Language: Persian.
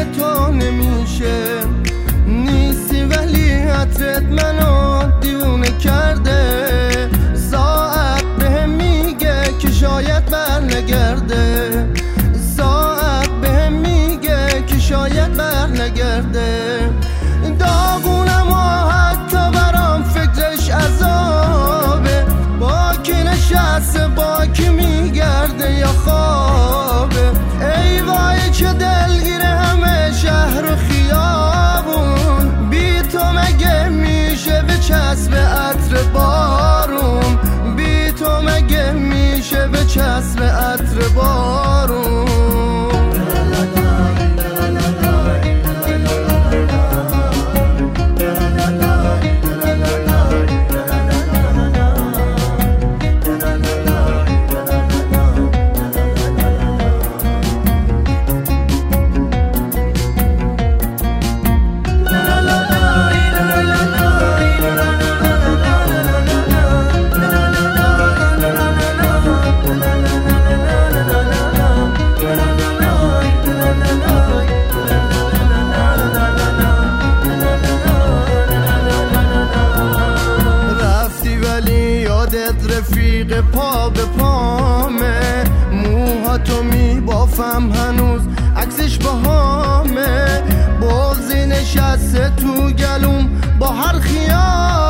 غیر تو نمیشه. نیستی ولی عطرت منو دیوونه کرده. ساعت بهم میگه که شاید برنگرده. ساعت بهم میگه که شاید برنگرده. داغونم و حتی برام فکرش عذابه. با کی نشسته با کی میگرده یا خوابه. ای وای چه دلگیره همه شهر و خیابون. بی تو مگه میشه به چسب عطر بارون. بی تو مگه میشه به چسب عطر بارون. رفیق پا به پامه. موهاتو میبافم هنوز عکسش باهامه. بغضی نشسته تو گلوم با هر خیال.